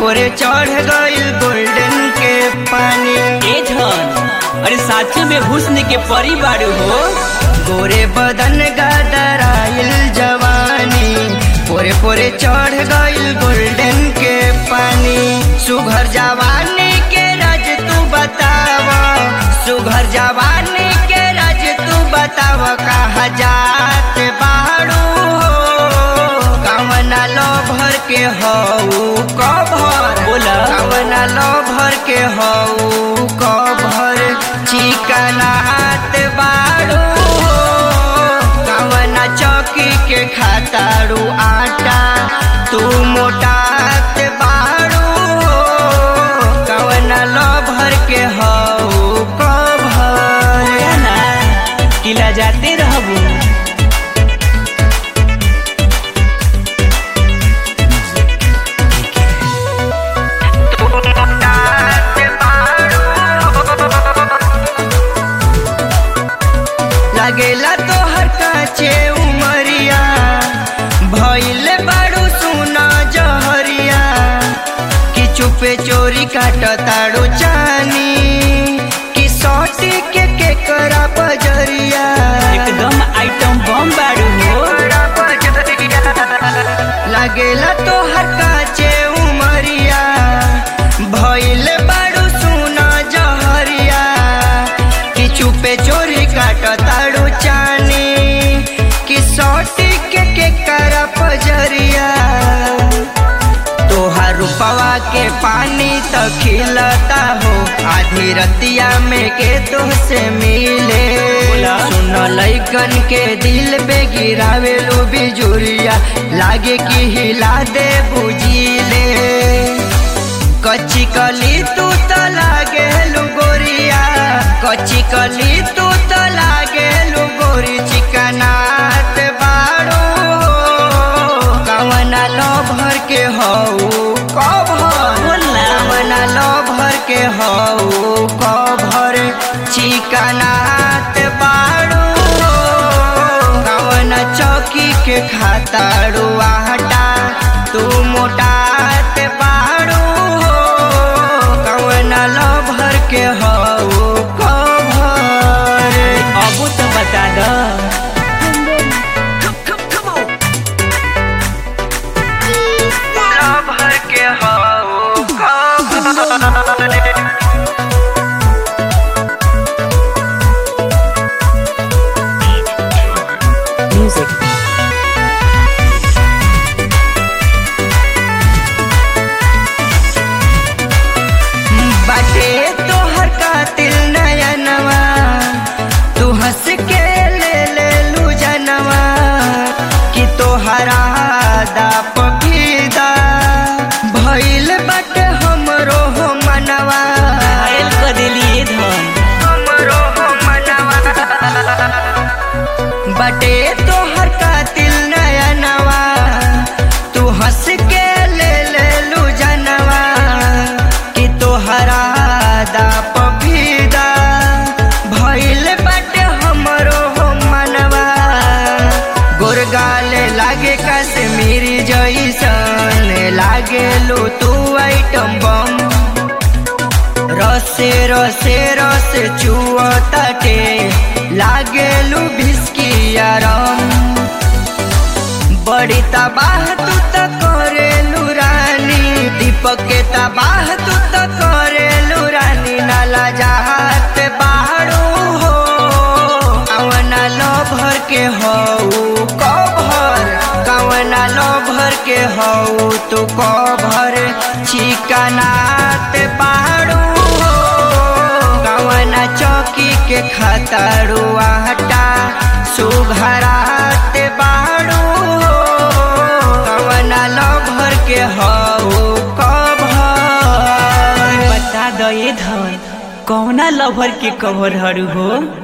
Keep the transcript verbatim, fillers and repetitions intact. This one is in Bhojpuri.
पोरे चढ़ गइल गोल्डन के पानी। ए धन अरे साथी में हुस्न के परी बारू हो। गोरे बदन गदराइल जवानी पोरे पोरे चढ़ गइल गोल्डन के पानी। सुघर जवानी के राज तू बताव, सुघर जवानी के राज तू बताव, कहाँ जात बाड़ू कवना लो भर के हऊ कभर बोला कवना लो भर के हऊ कभर चिकनात बाड़ू कवना चौकी के खाताड़ू आटा तू मोटात बाड़ू कवना लो भर के हऊ कभर ना किला जाते रहबू। लगेला तो हर काचे उमरिया भइल बाड़ू सुना जहरिया कि चुपे चोरी काटताड़ू चानी कि सौटी के केकरा बजरिया। एकदम आइटम बम बारू हो। लगेला तो हर काचे उमरिया भइल बाड़ू सुना जहरिया कि चुपे चोरी काटताड़ू चानी कि सौटी के केकरा पजरिया। तोहार रूपवा के पानी तो खिलता हो आधी रतिया में के तो से मिले। सुन लइकन के दिल पे गिरावेलू बिजुरिया लागे कि हिला दे बुझिले। कच्ची कली तू तो लागेलू गोरिया, कच्ची कली तू तो लागेलू गोरी चिकनात बाड़ू कवना लो भर के हऊ कभर कवना लो भर के हऊ कभर चिकनात बाड़ू कवना चौकी के खाताड़ू आटा तू मोटात बाड़ू कवना लो भर के हऊ कभर। अब तो बता दो लो भर के हऊ कभर। म्यूजिक। बाटे तोहर कातिल नयनवा तू हंस के ले ले लू जनवा कि तोहरा दा पफीदा भइल बट हमरो हो मनवा घायल कर दिलिए धन। हमरो हो मनवा। बाटे तोहर कातिल नयनवा तू हंस के ले ले लू जनवा कि तोहरा दा पफीदा भइल बाटे हमरो हो मनवा। गोरगाले लागे कश्मीरी जइसन लागेलू तू आइटम बम। रसे रसे रस चुअताटे लागेलू भिस्किया रम। बड़ी तबाह तू तो करेलू रानी दीपक के तबाह तू तो करेलू रानी नाला जहात बाड़ू हो कवना लो भर के हऊ कभर कवना लो भर के हऊ तू कभर चिकनात बाड़ू हो कवना चौकी के खाताड़ू आटा सुघरात बाड़ू कवना लो भर के हऊ कभर। बता दो ये धन कौना लभर के कवर हरु हो।